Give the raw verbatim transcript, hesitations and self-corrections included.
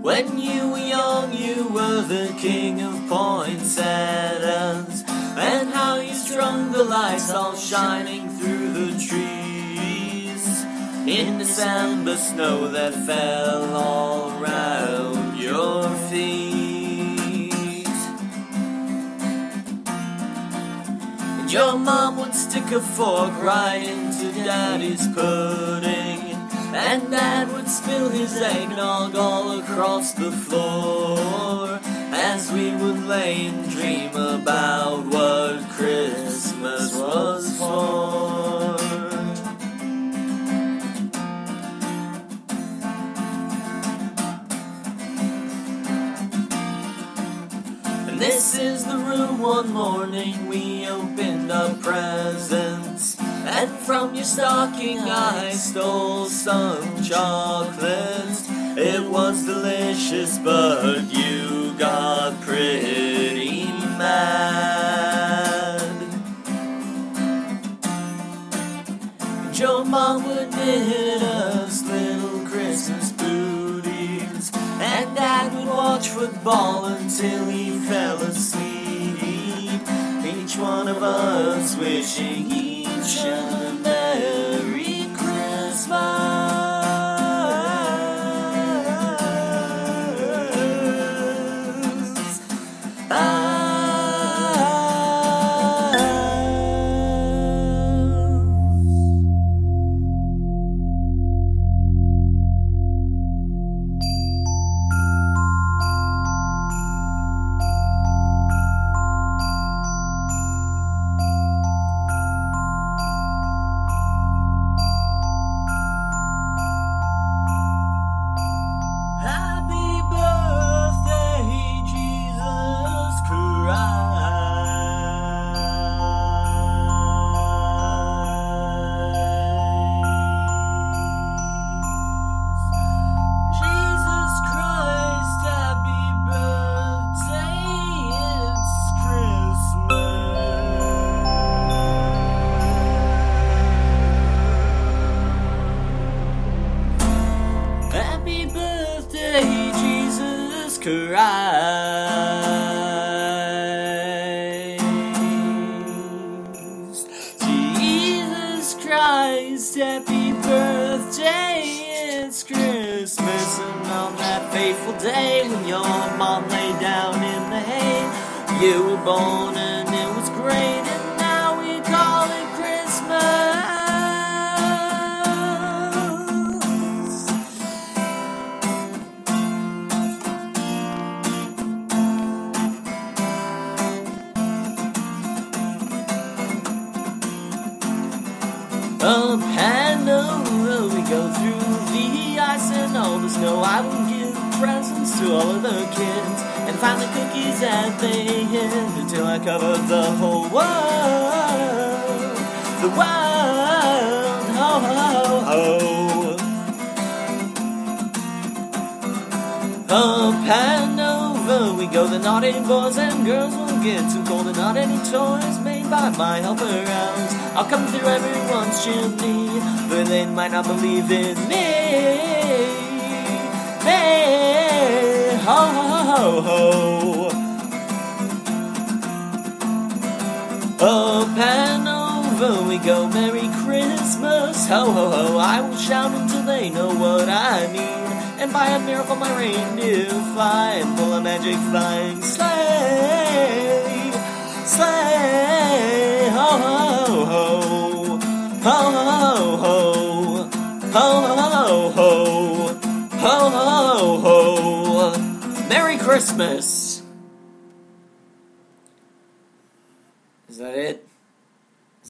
When you were young, you were the king of poinsettias, and how you strung the lights all shining through the trees in December snow that fell all around your feet. And your mom would stick a fork right into Daddy's pudding, and Dad would spill his eggnog all across the floor as we would lay and dream about what Christmas was for. And this is the room one morning we opened up presents, and from your stocking I stole some chocolate. It was delicious, but you got pretty mad. And your mom would knit us little Christmas booties, and Dad would watch football until he fell asleep, each one of us wishing each other Merry Christmas. Happy birthday, Jesus Christ. Jesus Christ, happy birthday, it's Christmas. And on that fateful day when your mom lay down in the hay, you were born and it was great, and now we call it Christmas. Up and over we go through the ice and all the snow. I will give presents to all of the kids and find the cookies that they hid until I covered the whole world. The world, ho ho ho. Up and over we go, the naughty boys and girls will get too cold and not any toys made by my helper elves. I'll come through everyone's chimney, but they might not believe in me. Me, ho ho ho. Up and over we go, Merry Christmas, ho ho ho. I will shout until they know what I mean, and by a miracle my reindeer fly and pull a magic flying sleigh, sleigh, ho ho ho, ho ho ho, ho ho ho, ho ho ho. Merry Christmas.